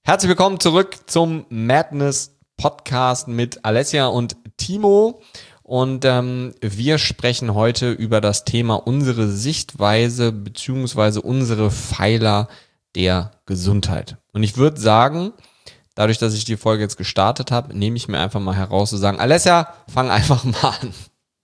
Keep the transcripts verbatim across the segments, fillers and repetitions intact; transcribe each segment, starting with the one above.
Herzlich willkommen zurück zum Madness Podcast mit Alessia und Timo. Und ähm, wir sprechen heute über das Thema unsere Sichtweise bzw. unsere Pfeiler der Gesundheit. Und ich würde sagen, dadurch, dass ich die Folge jetzt gestartet habe, nehme ich mir einfach mal heraus zu sagen, Alessia, fang einfach mal an.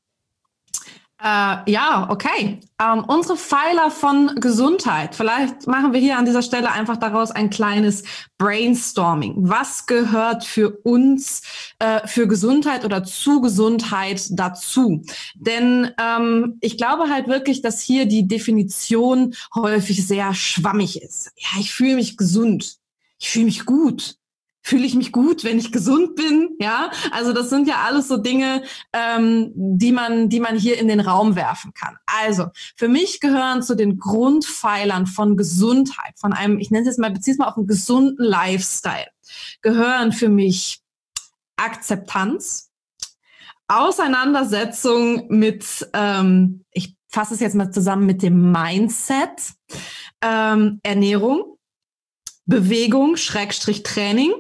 Äh, ja, okay. Ähm, unsere Pfeiler von Gesundheit. Vielleicht machen wir hier an dieser Stelle einfach daraus ein kleines Brainstorming. Was gehört für uns äh, für Gesundheit oder zu Gesundheit dazu? Denn ähm, ich glaube halt wirklich, dass hier die Definition häufig sehr schwammig ist. Ja, ich fühle mich gesund. Ich fühle mich gut. Fühle ich mich gut, wenn ich gesund bin? Ja, also das sind ja alles so Dinge, ähm, die man, die man hier in den Raum werfen kann. Also für mich gehören zu den Grundpfeilern von Gesundheit, von einem, ich nenne es jetzt mal, beziehe es mal auf einen gesunden Lifestyle, gehören für mich Akzeptanz, Auseinandersetzung mit, ähm, ich fasse es jetzt mal zusammen mit dem Mindset, ähm, Ernährung, Bewegung, Schrägstrich Training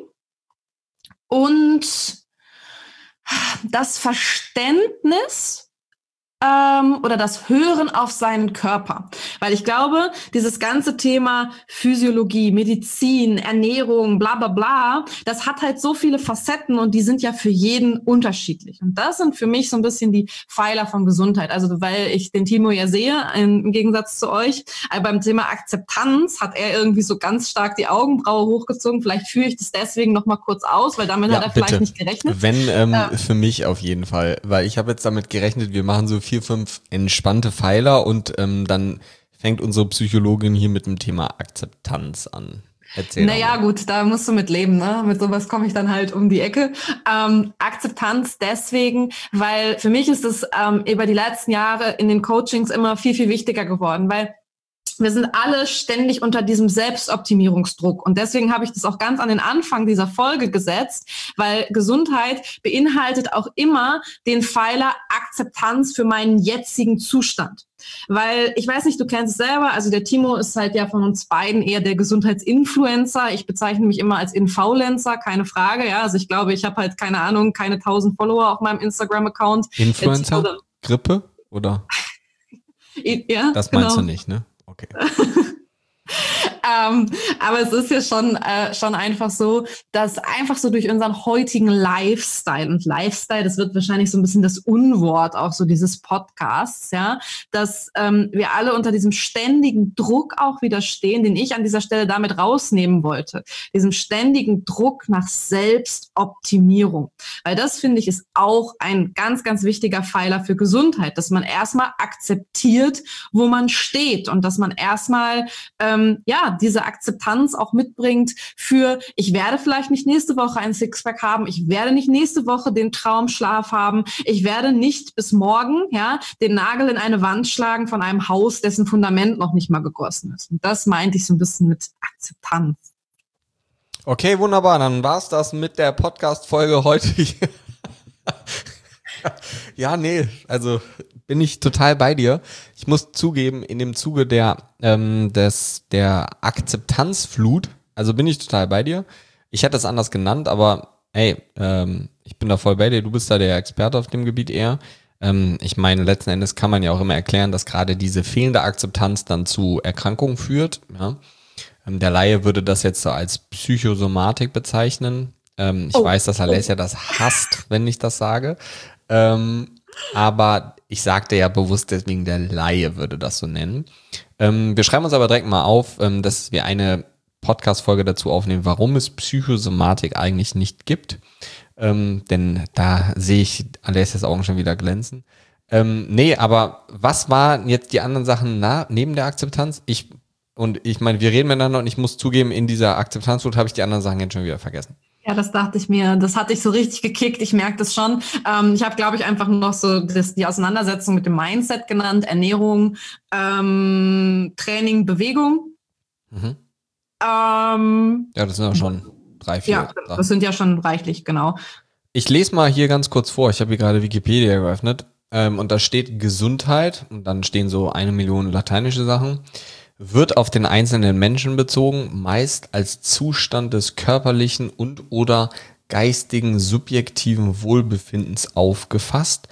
und das Verständnis ähm, oder das Hören auf seinen Körper. Weil ich glaube, dieses ganze Thema Physiologie, Medizin, Ernährung, bla bla bla, das hat halt so viele Facetten und die sind ja für jeden unterschiedlich. Und das sind für mich so ein bisschen die Pfeiler von Gesundheit. Also weil ich den Timo ja sehe, im Gegensatz zu euch, aber beim Thema Akzeptanz hat er irgendwie so ganz stark die Augenbraue hochgezogen. Vielleicht führe ich das deswegen noch mal kurz aus, weil damit ja, hat er bitte. Vielleicht nicht gerechnet. Wenn, ähm, ähm, für mich auf jeden Fall. Weil ich habe jetzt damit gerechnet, wir machen so vier, fünf entspannte Pfeiler und ähm, dann fängt unsere Psychologin hier mit dem Thema Akzeptanz an. Erzähl naja gut, da musst du mit leben, ne? Mit sowas komme ich dann halt um die Ecke. Ähm, Akzeptanz deswegen, weil für mich ist es ähm, über die letzten Jahre in den Coachings immer viel, viel wichtiger geworden, weil wir sind alle ständig unter diesem Selbstoptimierungsdruck. Und deswegen habe ich das auch ganz an den Anfang dieser Folge gesetzt, weil Gesundheit beinhaltet auch immer den Pfeiler Akzeptanz für meinen jetzigen Zustand. Weil, ich weiß nicht, du kennst es selber, also der Timo ist halt ja von uns beiden eher der Gesundheitsinfluencer. Ich bezeichne mich immer als Influencer, keine Frage. Ja, also ich glaube, ich habe halt, keine Ahnung, keine tausend Follower auf meinem Instagram-Account. Influencer? Grippe? Oder? Ja, das meinst genau. Du nicht, ne? Okay. ähm, aber es ist ja schon, äh, schon einfach so, dass einfach so durch unseren heutigen Lifestyle und Lifestyle, das wird wahrscheinlich so ein bisschen das Unwort auch so dieses Podcasts, ja, dass ähm, wir alle unter diesem ständigen Druck auch wieder stehen, den ich an dieser Stelle damit rausnehmen wollte. Diesem ständigen Druck nach Selbstoptimierung. Weil das, finde ich, ist auch ein ganz, ganz wichtiger Pfeiler für Gesundheit, dass man erstmal akzeptiert, wo man steht und dass man erstmal ähm, ja diese Akzeptanz auch mitbringt für, ich werde vielleicht nicht nächste Woche ein Sixpack haben, ich werde nicht nächste Woche den Traumschlaf haben, ich werde nicht bis morgen ja den Nagel in eine Wand schlagen von einem Haus, dessen Fundament noch nicht mal gegossen ist. Und das meinte ich so ein bisschen mit Akzeptanz. Okay, wunderbar. Dann war's das mit der Podcast-Folge heute. Ja, nee, also bin ich total bei dir. Ich muss zugeben, in dem Zuge der ähm, des der Akzeptanzflut, also bin ich total bei dir. Ich hätte es anders genannt, aber hey, ähm, ich bin da voll bei dir. Du bist da der Experte auf dem Gebiet eher. Ähm, ich meine, letzten Endes kann man ja auch immer erklären, dass gerade diese fehlende Akzeptanz dann zu Erkrankungen führt. Ja? Ähm, der Laie würde das jetzt so als Psychosomatik bezeichnen. Ähm, ich oh. weiß, dass Alessia das hasst, wenn ich das sage. Ähm, aber ich sagte ja bewusst, deswegen der Laie würde das so nennen. Ähm, wir schreiben uns aber direkt mal auf, ähm, dass wir eine Podcast-Folge dazu aufnehmen, warum es Psychosomatik eigentlich nicht gibt. Ähm, denn da sehe ich Alessias Augen schon wieder glänzen. Ähm, nee, aber was waren jetzt die anderen Sachen na, neben der Akzeptanz? Ich und ich meine, wir reden miteinander und ich muss zugeben, in dieser Akzeptanzflut habe ich die anderen Sachen jetzt schon wieder vergessen. Ja, das dachte ich mir. Das hatte ich so richtig gekickt. Ich merke das schon. Ähm, ich habe, glaube ich, einfach noch so das, die Auseinandersetzung mit dem Mindset genannt. Ernährung, ähm, Training, Bewegung. Mhm. Ähm, ja, das sind ja schon drei, vier. Ja, das sind ja schon reichlich, genau. Ich lese mal hier ganz kurz vor. Ich habe hier gerade Wikipedia geöffnet. Ähm, und da steht Gesundheit. Und dann stehen so eine Million lateinische Sachen. wird auf den einzelnen Menschen bezogen, meist als Zustand des körperlichen und oder geistigen subjektiven Wohlbefindens aufgefasst,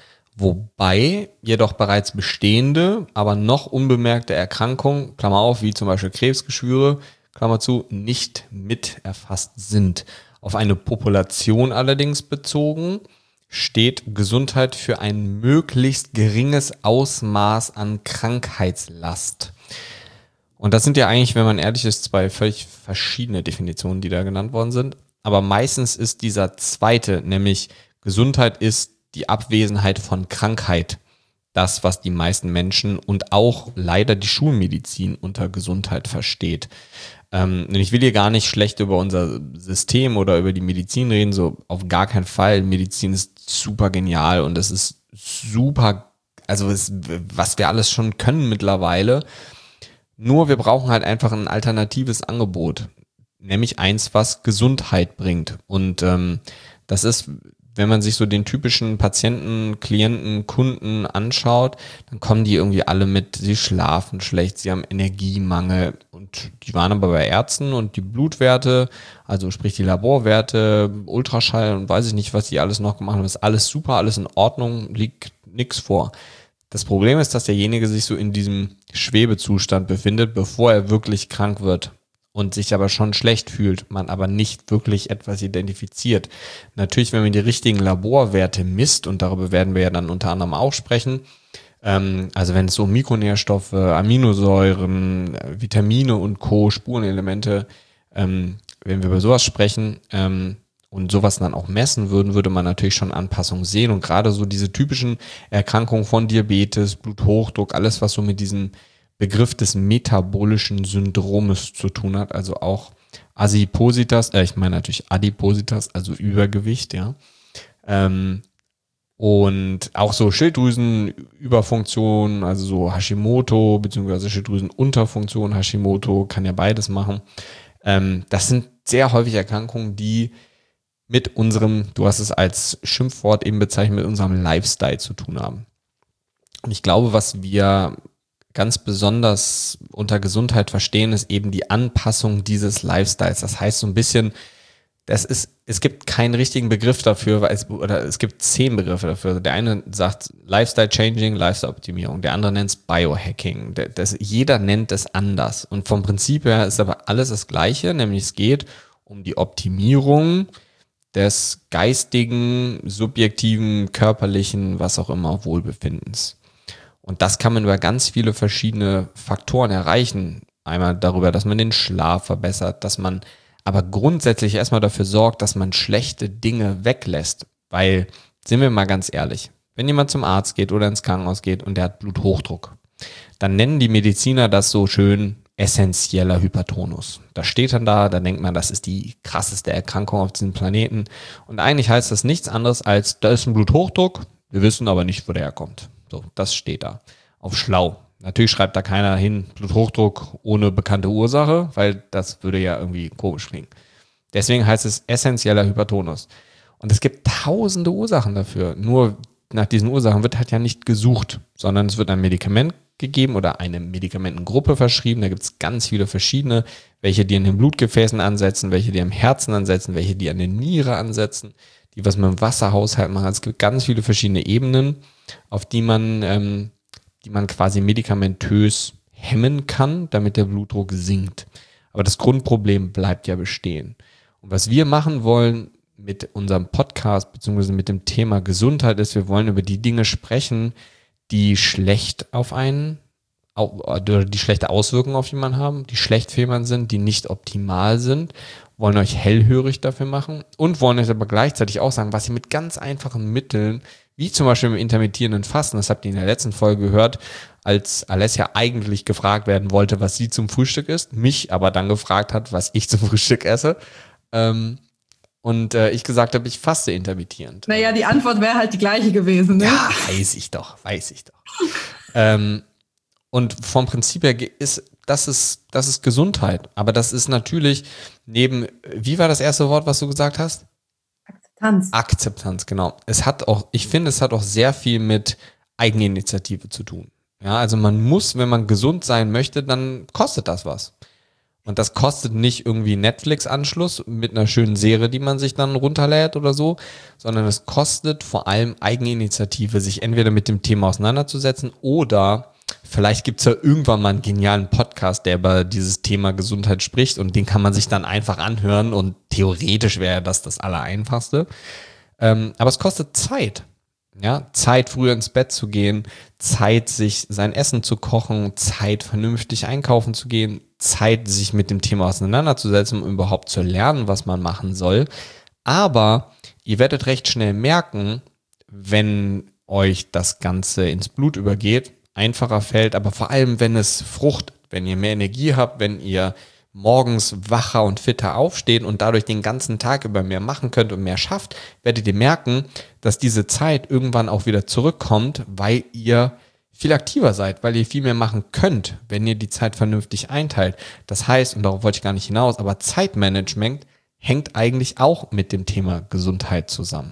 wobei jedoch bereits bestehende, aber noch unbemerkte Erkrankungen, Klammer auf, wie zum Beispiel Krebsgeschwüre, Klammer zu, nicht mit erfasst sind. Auf eine Population allerdings bezogen steht Gesundheit für ein möglichst geringes Ausmaß an Krankheitslast. Und das sind ja eigentlich, wenn man ehrlich ist, zwei völlig verschiedene Definitionen, die da genannt worden sind. Aber meistens ist dieser zweite, nämlich Gesundheit ist die Abwesenheit von Krankheit, das, was die meisten Menschen und auch leider die Schulmedizin unter Gesundheit versteht. Ähm, ich will hier gar nicht schlecht über unser System oder über die Medizin reden, so auf gar keinen Fall. Medizin ist super genial und es ist super, also es, was wir alles schon können mittlerweile. Nur wir brauchen halt einfach ein alternatives Angebot, nämlich eins, was Gesundheit bringt. Und ähm, das ist, wenn man sich so den typischen Patienten, Klienten, Kunden anschaut, dann kommen die irgendwie alle mit, sie schlafen schlecht, sie haben Energiemangel und die waren aber bei Ärzten und die Blutwerte, also sprich die Laborwerte, Ultraschall und weiß ich nicht, was die alles noch gemacht haben, ist alles super, alles in Ordnung, liegt nichts vor. Das Problem ist, dass derjenige sich so in diesem Schwebezustand befindet, bevor er wirklich krank wird. Und sich aber schon schlecht fühlt, man aber nicht wirklich etwas identifiziert. Natürlich, wenn man die richtigen Laborwerte misst, und darüber werden wir ja dann unter anderem auch sprechen, ähm, also wenn es so um Mikronährstoffe, Aminosäuren, Vitamine und Co., Spurenelemente, ähm, wenn wir über sowas sprechen ähm, und sowas dann auch messen würden, würde man natürlich schon Anpassungen sehen. Und gerade so diese typischen Erkrankungen von Diabetes, Bluthochdruck, alles, was so mit diesen Begriff des metabolischen Syndromes zu tun hat, also auch Adipositas, äh, ich meine natürlich Adipositas, also Übergewicht, ja. Ähm, und auch so Schilddrüsenüberfunktion, also so Hashimoto, beziehungsweise Schilddrüsenunterfunktion, Hashimoto, kann ja beides machen. Ähm, das sind sehr häufig Erkrankungen, die mit unserem, du hast es als Schimpfwort eben bezeichnet, mit unserem Lifestyle zu tun haben. Und ich glaube, was wir ganz besonders unter Gesundheit verstehen, ist eben die Anpassung dieses Lifestyles. Das heißt so ein bisschen, das ist, es gibt keinen richtigen Begriff dafür, weil es, oder es gibt zehn Begriffe dafür. Der eine sagt Lifestyle Changing, Lifestyle Optimierung, der andere nennt es Biohacking. Das, jeder nennt es anders. Und vom Prinzip her ist aber alles das Gleiche, nämlich es geht um die Optimierung des geistigen, subjektiven, körperlichen, was auch immer, Wohlbefindens. Und das kann man über ganz viele verschiedene Faktoren erreichen. Einmal darüber, dass man den Schlaf verbessert, dass man aber grundsätzlich erstmal dafür sorgt, dass man schlechte Dinge weglässt. Weil, sind wir mal ganz ehrlich, wenn jemand zum Arzt geht oder ins Krankenhaus geht und der hat Bluthochdruck, dann nennen die Mediziner das so schön essentieller Hypertonus. Das steht dann da, da denkt man, das ist die krasseste Erkrankung auf diesem Planeten. Und eigentlich heißt das nichts anderes als, da ist ein Bluthochdruck, wir wissen aber nicht, wo der herkommt. So, das steht da. Auf schlau. Natürlich schreibt da keiner hin, Bluthochdruck ohne bekannte Ursache, weil das würde ja irgendwie komisch klingen. Deswegen heißt es essentieller Hypertonus. Und es gibt tausende Ursachen dafür. Nur nach diesen Ursachen wird halt ja nicht gesucht, sondern es wird ein Medikament gegeben oder eine Medikamentengruppe verschrieben. Da gibt es ganz viele verschiedene, welche die an den Blutgefäßen ansetzen, welche die am Herzen ansetzen, welche die an der Niere ansetzen, die was mit dem Wasserhaushalt machen. Es gibt ganz viele verschiedene Ebenen, auf die man, ähm, die man quasi medikamentös hemmen kann, damit der Blutdruck sinkt. Aber das Grundproblem bleibt ja bestehen. Und was wir machen wollen mit unserem Podcast beziehungsweise mit dem Thema Gesundheit ist, wir wollen über die Dinge sprechen, die schlecht auf einen oder die schlechte Auswirkungen auf jemanden haben, die schlecht für jemanden sind, die nicht optimal sind, wollen euch hellhörig dafür machen und wollen euch aber gleichzeitig auch sagen, was ihr mit ganz einfachen Mitteln, wie zum Beispiel im intermittierenden Fasten, das habt ihr in der letzten Folge gehört, als Alessia eigentlich gefragt werden wollte, was sie zum Frühstück isst, mich aber dann gefragt hat, was ich zum Frühstück esse. Ähm, und äh, ich gesagt habe, ich faste intermittierend. Naja, die Antwort wäre halt die gleiche gewesen, ne? Ja, weiß ich doch, weiß ich doch. ähm, und vom Prinzip her ist das ist, das ist Gesundheit. Aber das ist natürlich neben, wie war das erste Wort, was du gesagt hast? Akzeptanz. Akzeptanz, genau. Es hat auch, ich finde, es hat auch sehr viel mit Eigeninitiative zu tun. Ja, also man muss, wenn man gesund sein möchte, dann kostet das was. Und das kostet nicht irgendwie Netflix-Anschluss mit einer schönen Serie, die man sich dann runterlädt oder so, sondern es kostet vor allem Eigeninitiative, sich entweder mit dem Thema auseinanderzusetzen oder vielleicht gibt's ja irgendwann mal einen genialen Podcast, der über dieses Thema Gesundheit spricht und den kann man sich dann einfach anhören und theoretisch wäre das das Allereinfachste. Ähm, aber es kostet Zeit. Ja, Zeit, früher ins Bett zu gehen, Zeit, sich sein Essen zu kochen, Zeit, vernünftig einkaufen zu gehen, Zeit, sich mit dem Thema auseinanderzusetzen, um überhaupt zu lernen, was man machen soll. Aber ihr werdet recht schnell merken, wenn euch das Ganze ins Blut übergeht, einfacher fällt, aber vor allem, wenn es fruchtet, wenn ihr mehr Energie habt, wenn ihr morgens wacher und fitter aufsteht und dadurch den ganzen Tag über mehr machen könnt und mehr schafft, werdet ihr merken, dass diese Zeit irgendwann auch wieder zurückkommt, weil ihr viel aktiver seid, weil ihr viel mehr machen könnt, wenn ihr die Zeit vernünftig einteilt. Das heißt, und darauf wollte ich gar nicht hinaus, aber Zeitmanagement hängt eigentlich auch mit dem Thema Gesundheit zusammen.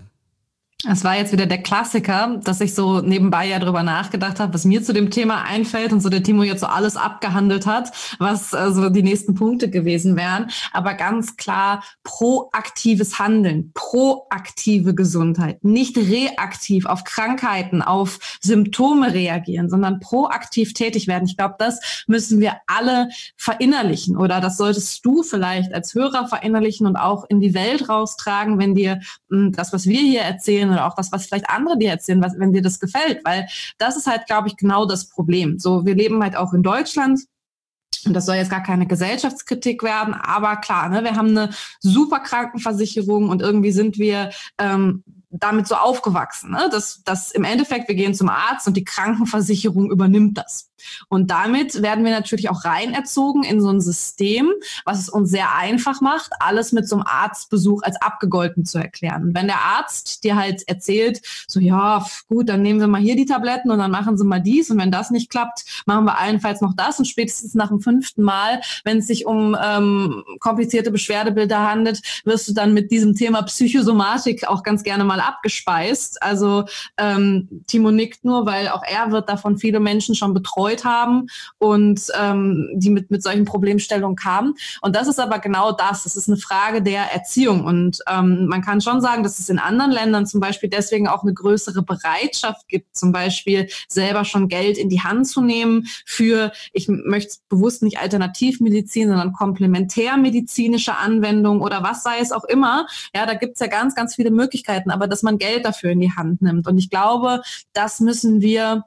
Es war jetzt wieder der Klassiker, dass ich so nebenbei ja drüber nachgedacht habe, was mir zu dem Thema einfällt und so der Timo jetzt so alles abgehandelt hat, was äh, so die nächsten Punkte gewesen wären. Aber ganz klar proaktives Handeln, proaktive Gesundheit, nicht reaktiv auf Krankheiten, auf Symptome reagieren, sondern proaktiv tätig werden. Ich glaube, das müssen wir alle verinnerlichen oder das solltest du vielleicht als Hörer verinnerlichen und auch in die Welt raustragen, wenn dir mh, das, was wir hier erzählen, oder auch das, was vielleicht andere dir erzählen, was, wenn dir das gefällt, weil das ist halt, glaube ich, genau das Problem. So, wir leben halt auch in Deutschland. Und das soll jetzt gar keine Gesellschaftskritik werden, aber klar, ne, wir haben eine super Krankenversicherung und irgendwie sind wir ähm, damit so aufgewachsen, ne, dass, dass im Endeffekt wir gehen zum Arzt und die Krankenversicherung übernimmt das. Und damit werden wir natürlich auch rein erzogen in so ein System, was es uns sehr einfach macht, alles mit so einem Arztbesuch als abgegolten zu erklären. Und wenn der Arzt dir halt erzählt, so ja, gut, dann nehmen wir mal hier die Tabletten und dann machen sie mal dies und wenn das nicht klappt, machen wir allenfalls noch das und spätestens nach dem fünften Mal, wenn es sich um ähm, komplizierte Beschwerdebilder handelt, wirst du dann mit diesem Thema Psychosomatik auch ganz gerne mal abgespeist. Also ähm, Timo nickt nur, weil auch er wird davon viele Menschen schon betreut haben und ähm, die mit, mit solchen Problemstellungen kamen. Und das ist aber genau das. Das ist eine Frage der Erziehung. Und ähm, man kann schon sagen, dass es in anderen Ländern zum Beispiel deswegen auch eine größere Bereitschaft gibt, zum Beispiel selber schon Geld in die Hand zu nehmen für, ich möchte bewusst nicht Alternativmedizin, sondern komplementärmedizinische Anwendungen oder was sei es auch immer. Ja, da gibt es ja ganz, ganz viele Möglichkeiten, aber dass man Geld dafür in die Hand nimmt. Und ich glaube, das müssen wir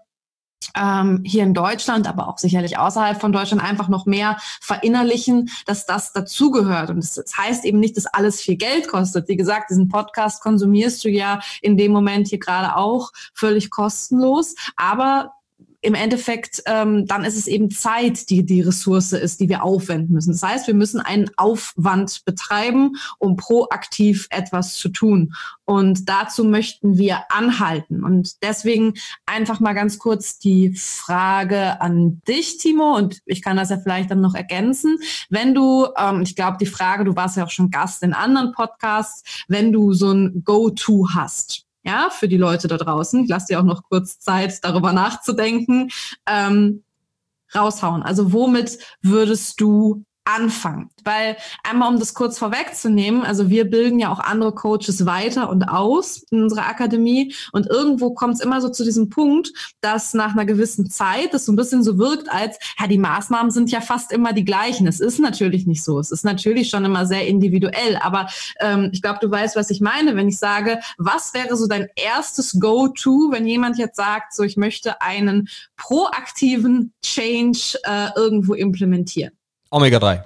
Ähm, hier in Deutschland, aber auch sicherlich außerhalb von Deutschland einfach noch mehr verinnerlichen, dass das dazugehört. Und das, das heißt eben nicht, dass alles viel Geld kostet. Wie gesagt, diesen Podcast konsumierst du ja in dem Moment hier gerade auch völlig kostenlos. Aber im Endeffekt, ähm, dann ist es eben Zeit, die die Ressource ist, die wir aufwenden müssen. Das heißt, wir müssen einen Aufwand betreiben, um proaktiv etwas zu tun. Und dazu möchten wir anhalten. Und deswegen einfach mal ganz kurz die Frage an dich, Timo, und ich kann das ja vielleicht dann noch ergänzen. Wenn du, ähm, ich glaube, die Frage, du warst ja auch schon Gast in anderen Podcasts, wenn du so ein Go-To hast, ja, für die Leute da draußen. Ich lasse dir auch noch kurz Zeit, darüber nachzudenken. Ähm, raushauen. Also womit würdest du anfangen? Weil einmal, um das kurz vorwegzunehmen, also wir bilden ja auch andere Coaches weiter und aus in unserer Akademie und irgendwo kommt es immer so zu diesem Punkt, dass nach einer gewissen Zeit das so ein bisschen so wirkt, als ja, die Maßnahmen sind ja fast immer die gleichen. Es ist natürlich nicht so. Es ist natürlich schon immer sehr individuell, aber ähm, ich glaube, du weißt, was ich meine, wenn ich sage, was wäre so dein erstes Go-To, wenn jemand jetzt sagt, so ich möchte einen proaktiven Change äh, irgendwo implementieren? Omega drei.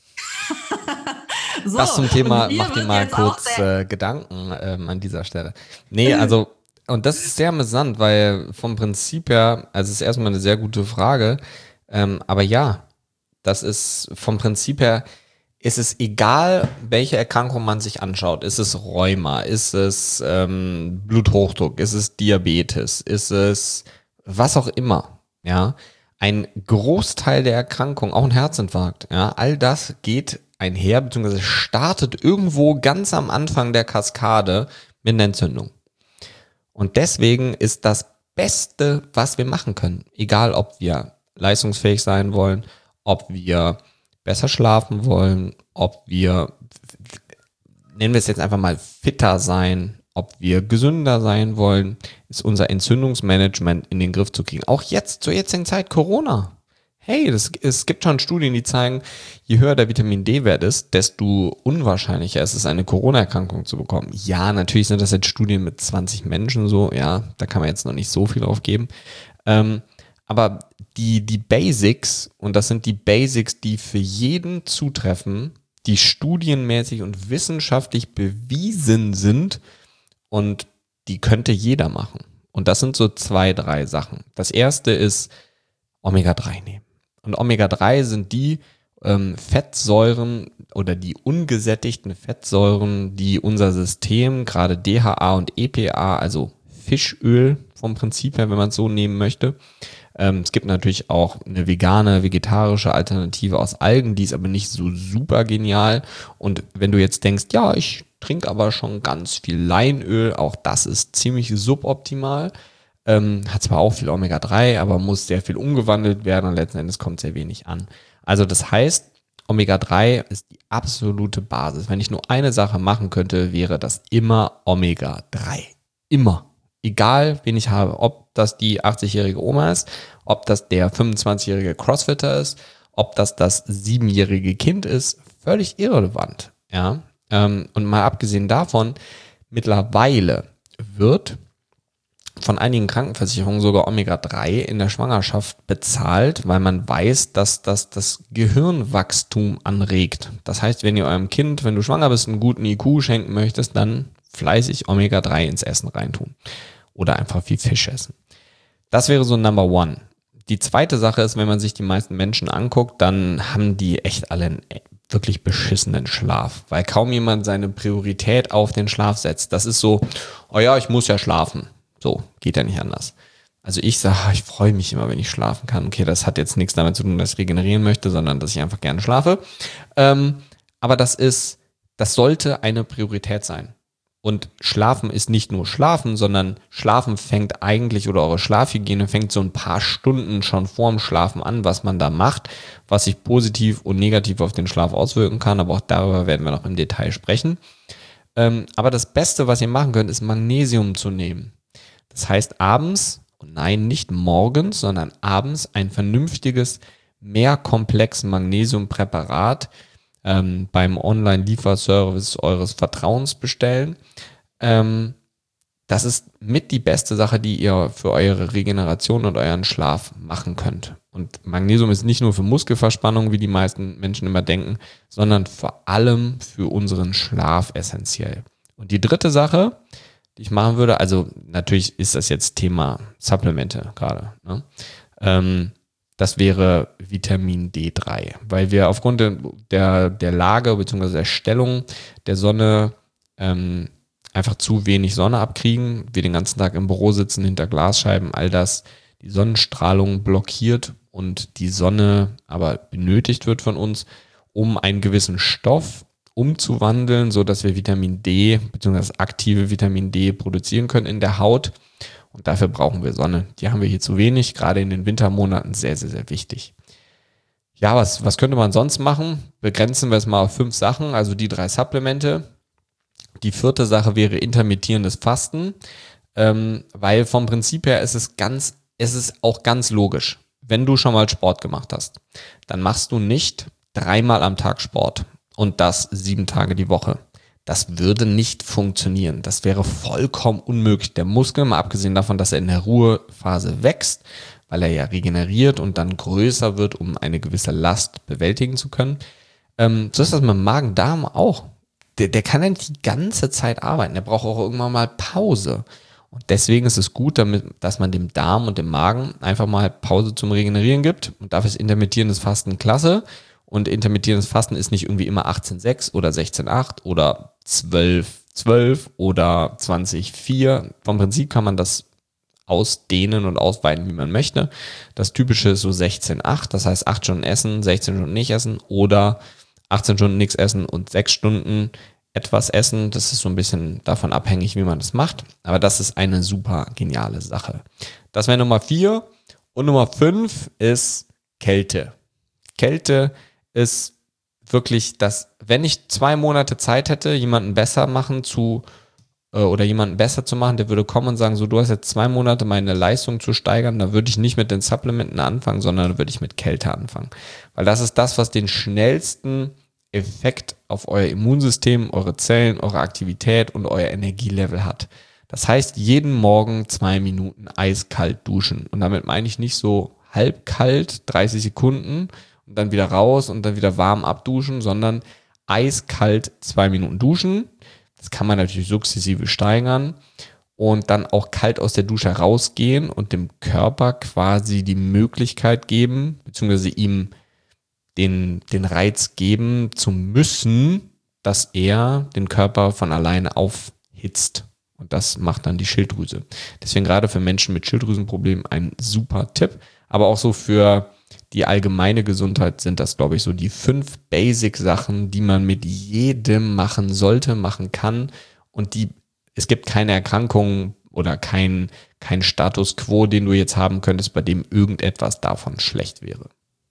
So, das zum Thema, und mach dir mal kurz äh, Gedanken ähm, an dieser Stelle. Nee, also, und das ist sehr amüsant, weil vom Prinzip her, also es ist erstmal eine sehr gute Frage, ähm, aber ja, das ist vom Prinzip her, ist es egal, welche Erkrankung man sich anschaut. Ist es Rheuma, ist es ähm, Bluthochdruck, ist es Diabetes, ist es was auch immer, ja. Ein Großteil der Erkrankung, auch ein Herzinfarkt, ja, all das geht einher, beziehungsweise startet irgendwo ganz am Anfang der Kaskade mit einer Entzündung. Und deswegen ist das Beste, was wir machen können. Egal, ob wir leistungsfähig sein wollen, ob wir besser schlafen wollen, ob wir, nennen wir es jetzt einfach mal, fitter sein, ob wir gesünder sein wollen, ist unser Entzündungsmanagement in den Griff zu kriegen. Auch jetzt, zur jetzigen Zeit, Corona. Hey, das, es gibt schon Studien, die zeigen, je höher der Vitamin-D-Wert ist, desto unwahrscheinlicher ist es, eine Corona-Erkrankung zu bekommen. Ja, natürlich sind das jetzt Studien mit zwanzig Menschen so, ja, da kann man jetzt noch nicht so viel drauf geben. Ähm, aber die, die Basics, und das sind die Basics, die für jeden zutreffen, die studienmäßig und wissenschaftlich bewiesen sind, und die könnte jeder machen. Und das sind so zwei, drei Sachen. Das erste ist Omega drei nehmen. Und Omega drei sind die ähm, Fettsäuren oder die ungesättigten Fettsäuren, die unser System, gerade D H A und E P A, also Fischöl vom Prinzip her, wenn man es so nehmen möchte. Ähm, es gibt natürlich auch eine vegane, vegetarische Alternative aus Algen, die ist aber nicht so super genial. Und wenn du jetzt denkst, ja, ich trinke aber schon ganz viel Leinöl, auch das ist ziemlich suboptimal. Ähm, hat zwar auch viel Omega drei, aber muss sehr viel umgewandelt werden und letzten Endes kommt sehr wenig an. Also das heißt, Omega drei ist die absolute Basis. Wenn ich nur eine Sache machen könnte, wäre das immer Omega drei. Immer. Egal, wen ich habe. Ob das die achtzig-jährige Oma ist, ob das der fünfundzwanzigjährige Crossfitter ist, ob das das siebenjährige Kind ist, völlig irrelevant. Ja? Ähm, und mal abgesehen davon, mittlerweile wird von einigen Krankenversicherungen sogar Omega drei in der Schwangerschaft bezahlt, weil man weiß, dass das das Gehirnwachstum anregt. Das heißt, wenn ihr eurem Kind, wenn du schwanger bist, einen guten I Q schenken möchtest, dann fleißig Omega drei ins Essen reintun. Oder einfach viel Fisch essen. Das wäre so Number One. Die zweite Sache ist, wenn man sich die meisten Menschen anguckt, dann haben die echt alle einen wirklich beschissenen Schlaf, weil kaum jemand seine Priorität auf den Schlaf setzt. Das ist so, oh ja, ich muss ja schlafen. So, geht ja nicht anders. Also ich sage, ich freue mich immer, wenn ich schlafen kann. Okay, das hat jetzt nichts damit zu tun, dass ich regenerieren möchte, sondern dass ich einfach gerne schlafe. Ähm, aber das ist, das sollte eine Priorität sein. Und Schlafen ist nicht nur Schlafen, sondern Schlafen fängt eigentlich, oder eure Schlafhygiene fängt so ein paar Stunden schon vorm Schlafen an, was man da macht, was sich positiv und negativ auf den Schlaf auswirken kann. Aber auch darüber werden wir noch im Detail sprechen. Ähm, aber das Beste, was ihr machen könnt, ist Magnesium zu nehmen. Das heißt abends, und nein, nicht morgens, sondern abends ein vernünftiges, mehrkomplex Magnesiumpräparat ähm, beim Online-Lieferservice eures Vertrauens bestellen. Ähm, das ist mit die beste Sache, die ihr für eure Regeneration und euren Schlaf machen könnt. Und Magnesium ist nicht nur für Muskelverspannung, wie die meisten Menschen immer denken, sondern vor allem für unseren Schlaf essentiell. Und die dritte Sache, die ich machen würde, also natürlich ist das jetzt Thema Supplemente gerade, ne? ähm, das wäre Vitamin D drei, weil wir aufgrund der, der, der Lage bzw. der Stellung der Sonne ähm, einfach zu wenig Sonne abkriegen, wir den ganzen Tag im Büro sitzen, hinter Glasscheiben, all das, die Sonnenstrahlung blockiert und die Sonne aber benötigt wird von uns, um einen gewissen Stoff umzuwandeln, so dass wir Vitamin D bzw. aktive Vitamin D produzieren können in der Haut. Und dafür brauchen wir Sonne. Die haben wir hier zu wenig, gerade in den Wintermonaten sehr, sehr, sehr wichtig. Ja, was, was könnte man sonst machen? Begrenzen wir es mal auf fünf Sachen, also die drei Supplemente. Die vierte Sache wäre intermittierendes Fasten, ähm, weil vom Prinzip her ist es ganz, es ist auch ganz logisch. Wenn du schon mal Sport gemacht hast, dann machst du nicht dreimal am Tag Sport. Und das sieben Tage die Woche. Das würde nicht funktionieren. Das wäre vollkommen unmöglich. Der Muskel, mal abgesehen davon, dass er in der Ruhephase wächst, weil er ja regeneriert und dann größer wird, um eine gewisse Last bewältigen zu können. Ähm, so ist das mit dem Magen-Darm auch. Der, der kann ja nicht die ganze Zeit arbeiten. Der braucht auch irgendwann mal Pause. Und deswegen ist es gut, damit, dass man dem Darm und dem Magen einfach mal Pause zum Regenerieren gibt. Und dafür ist intermittierendes Fasten klasse. Und intermittierendes Fasten ist nicht irgendwie immer achtzehn sechs oder sechzehn acht oder zwölf zwölf oder zwanzig vier. Vom Prinzip kann man das ausdehnen und ausweiten, wie man möchte. Das Typische ist so sechzehn acht, das heißt acht Stunden essen, sechzehn Stunden nicht essen oder achtzehn Stunden nichts essen und sechs Stunden etwas essen. Das ist so ein bisschen davon abhängig, wie man das macht. Aber das ist eine super geniale Sache. Das wäre Nummer vier. Und Nummer fünf ist Kälte. Kälte ist wirklich das, wenn ich zwei Monate Zeit hätte, jemanden besser machen zu oder jemanden besser zu machen, der würde kommen und sagen, so, du hast jetzt zwei Monate meine Leistung zu steigern, da würde ich nicht mit den Supplementen anfangen, sondern da würde ich mit Kälte anfangen. Weil das ist das, was den schnellsten Effekt auf euer Immunsystem, eure Zellen, eure Aktivität und euer Energielevel hat. Das heißt, jeden Morgen zwei Minuten eiskalt duschen. Und damit meine ich nicht so halb kalt, dreißig Sekunden und dann wieder raus und dann wieder warm abduschen, sondern eiskalt zwei Minuten duschen. Das kann man natürlich sukzessive steigern und dann auch kalt aus der Dusche rausgehen und dem Körper quasi die Möglichkeit geben, beziehungsweise ihm den, den Reiz geben zu müssen, dass er den Körper von alleine aufhitzt. Und das macht dann die Schilddrüse. Deswegen gerade für Menschen mit Schilddrüsenproblemen ein super Tipp. Aber auch so für die allgemeine Gesundheit sind das, glaube ich, so die fünf Basic-Sachen, die man mit jedem machen sollte, machen kann. Und die, es gibt keine Erkrankung oder kein, kein Status quo, den du jetzt haben könntest, bei dem irgendetwas davon schlecht wäre.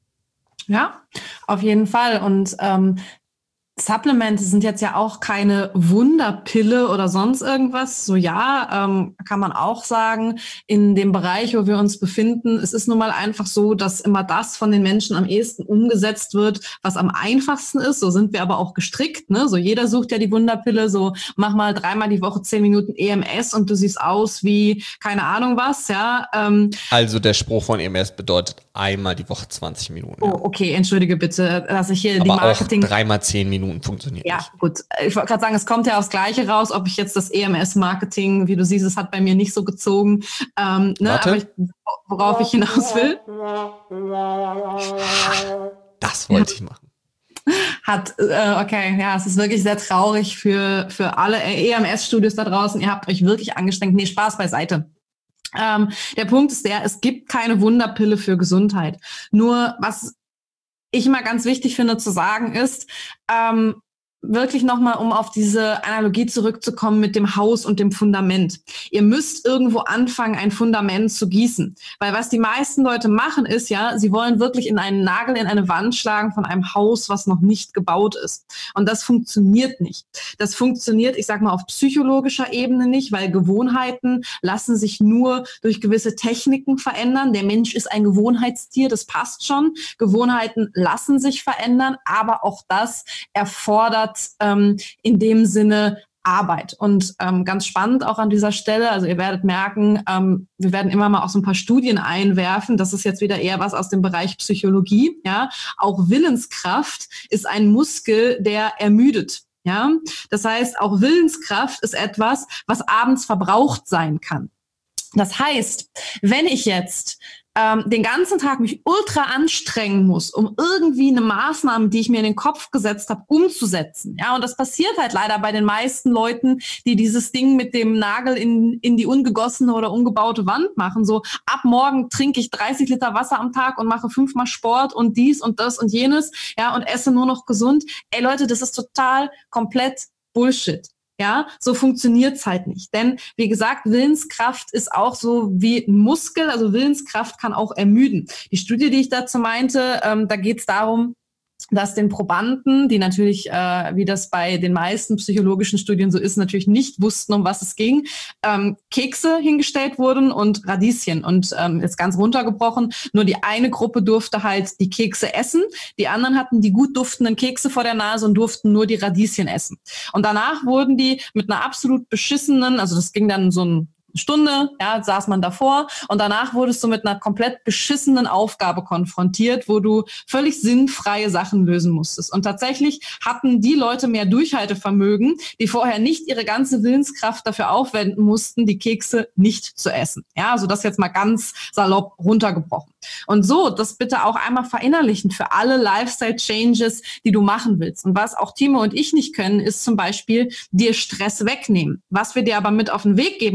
Ja, auf jeden Fall. Und ähm, Supplemente sind jetzt ja auch keine Wunderpille oder sonst irgendwas. So ja, ähm, kann man auch sagen, in dem Bereich, wo wir uns befinden, es ist nun mal einfach so, dass immer das von den Menschen am ehesten umgesetzt wird, was am einfachsten ist. So sind wir aber auch gestrickt. Ne? So jeder sucht ja die Wunderpille. So mach mal dreimal die Woche zehn Minuten E M S und du siehst aus wie keine Ahnung was. Ja. Ähm, also der Spruch von E M S bedeutet einmal die Woche zwanzig Minuten. Oh, ja. okay, entschuldige bitte, dass ich hier aber die Marketing... auch dreimal zehn Minuten funktioniert ja, nicht. Ja, gut. Ich wollte gerade sagen, es kommt ja aufs Gleiche raus, ob ich jetzt das E M S-Marketing, wie du siehst, es hat bei mir nicht so gezogen. Ähm, ne, aber ich, worauf ich hinaus will... Das wollte ich machen. Hat, äh, okay, ja, es ist wirklich sehr traurig für, für alle E M S-Studios da draußen. Ihr habt euch wirklich angestrengt. Nee, Spaß beiseite. Ähm, der Punkt ist der, es gibt keine Wunderpille für Gesundheit. Nur was ich immer ganz wichtig finde zu sagen ist, ähm, wirklich nochmal, um auf diese Analogie zurückzukommen mit dem Haus und dem Fundament. Ihr müsst irgendwo anfangen, ein Fundament zu gießen. Weil was die meisten Leute machen ist ja, sie wollen wirklich in einen Nagel in eine Wand schlagen von einem Haus, was noch nicht gebaut ist. Und das funktioniert nicht. Das funktioniert, ich sag mal, auf psychologischer Ebene nicht, weil Gewohnheiten lassen sich nur durch gewisse Techniken verändern. Der Mensch ist ein Gewohnheitstier, das passt schon. Gewohnheiten lassen sich verändern, aber auch das erfordert ähm, in dem Sinne Arbeit. Und ähm, ganz spannend auch an dieser Stelle, also ihr werdet merken, ähm, wir werden immer mal auch so ein paar Studien einwerfen. Das ist jetzt wieder eher was aus dem Bereich Psychologie. Ja, auch Willenskraft ist ein Muskel, der ermüdet. Ja, das heißt, auch Willenskraft ist etwas, was abends verbraucht sein kann. Das heißt, wenn ich jetzt ähm, den ganzen Tag mich ultra anstrengen muss, um irgendwie eine Maßnahme, die ich mir in den Kopf gesetzt habe, umzusetzen. Ja, und das passiert halt leider bei den meisten Leuten, die dieses Ding mit dem Nagel in, in die ungegossene oder ungebaute Wand machen. So, ab morgen trinke ich dreißig Liter Wasser am Tag und mache fünfmal Sport und dies und das und jenes, ja, und esse nur noch gesund. Ey Leute, das ist total komplett Bullshit. Ja, so funktioniert's halt nicht. Denn, wie gesagt, Willenskraft ist auch so wie ein Muskel. Also Willenskraft kann auch ermüden. Die Studie, die ich dazu meinte, ähm, da geht's darum, dass den Probanden, die natürlich, äh, wie das bei den meisten psychologischen Studien so ist, natürlich nicht wussten, um was es ging, ähm, Kekse hingestellt wurden und Radieschen. Und ähm, jetzt ganz runtergebrochen, nur die eine Gruppe durfte halt die Kekse essen, die anderen hatten die gut duftenden Kekse vor der Nase und durften nur die Radieschen essen. Und danach wurden die mit einer absolut beschissenen, also das ging dann so ein Stunde, ja, saß man davor und danach wurdest du mit einer komplett beschissenen Aufgabe konfrontiert, wo du völlig sinnfreie Sachen lösen musstest. Und tatsächlich hatten die Leute mehr Durchhaltevermögen, die vorher nicht ihre ganze Willenskraft dafür aufwenden mussten, die Kekse nicht zu essen. Ja, also das jetzt mal ganz salopp runtergebrochen. Und so, das bitte auch einmal verinnerlichen für alle Lifestyle-Changes, die du machen willst. Und was auch Timo und ich nicht können, ist zum Beispiel dir Stress wegnehmen. Was wir dir aber mit auf den Weg geben können, ist,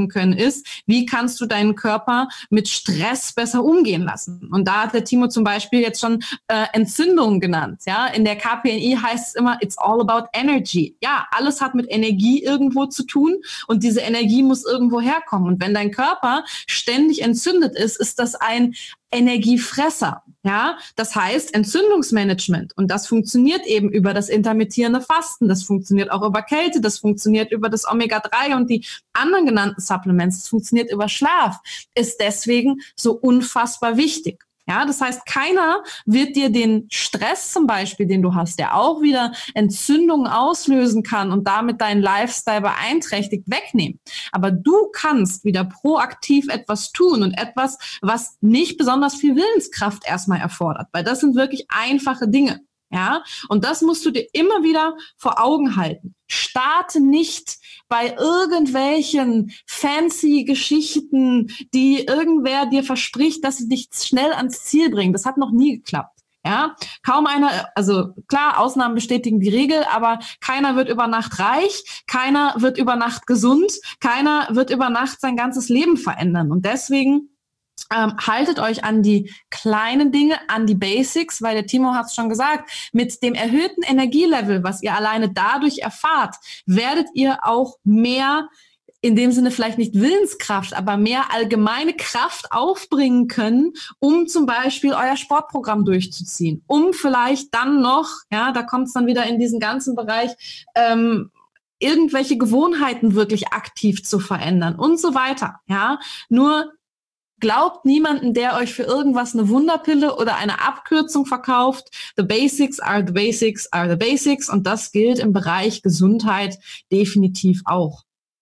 ist, wie kannst du deinen Körper mit Stress besser umgehen lassen? Und da hat der Timo zum Beispiel jetzt schon äh, Entzündungen genannt. Ja, in der K P N I heißt es immer, it's all about energy. Ja, alles hat mit Energie irgendwo zu tun und diese Energie muss irgendwo herkommen. Und wenn dein Körper ständig entzündet ist, ist das ein Energiefresser. Ja, das heißt Entzündungsmanagement, und das funktioniert eben über das intermittierende Fasten, das funktioniert auch über Kälte, das funktioniert über das Omega drei und die anderen genannten Supplements, das funktioniert über Schlaf, ist deswegen so unfassbar wichtig. Ja, das heißt, keiner wird dir den Stress zum Beispiel, den du hast, der auch wieder Entzündungen auslösen kann und damit deinen Lifestyle beeinträchtigt, wegnehmen. Aber du kannst wieder proaktiv etwas tun und etwas, was nicht besonders viel Willenskraft erstmal erfordert, weil das sind wirklich einfache Dinge. Ja, und das musst du dir immer wieder vor Augen halten. Starte nicht bei irgendwelchen fancy Geschichten, die irgendwer dir verspricht, dass sie dich schnell ans Ziel bringen. Das hat noch nie geklappt. Ja, kaum einer, also klar, Ausnahmen bestätigen die Regel, aber keiner wird über Nacht reich, keiner wird über Nacht gesund, keiner wird über Nacht sein ganzes Leben verändern. Und deswegen Ähm, haltet euch an die kleinen Dinge, an die Basics, weil der Timo hat es schon gesagt, mit dem erhöhten Energielevel, was ihr alleine dadurch erfahrt, werdet ihr auch mehr, in dem Sinne vielleicht nicht Willenskraft, aber mehr allgemeine Kraft aufbringen können, um zum Beispiel euer Sportprogramm durchzuziehen, um vielleicht dann noch, ja, da kommt es dann wieder in diesen ganzen Bereich, ähm, irgendwelche Gewohnheiten wirklich aktiv zu verändern und so weiter, ja, nur glaubt niemanden, der euch für irgendwas eine Wunderpille oder eine Abkürzung verkauft. The basics are the basics are the basics. Und das gilt im Bereich Gesundheit definitiv auch.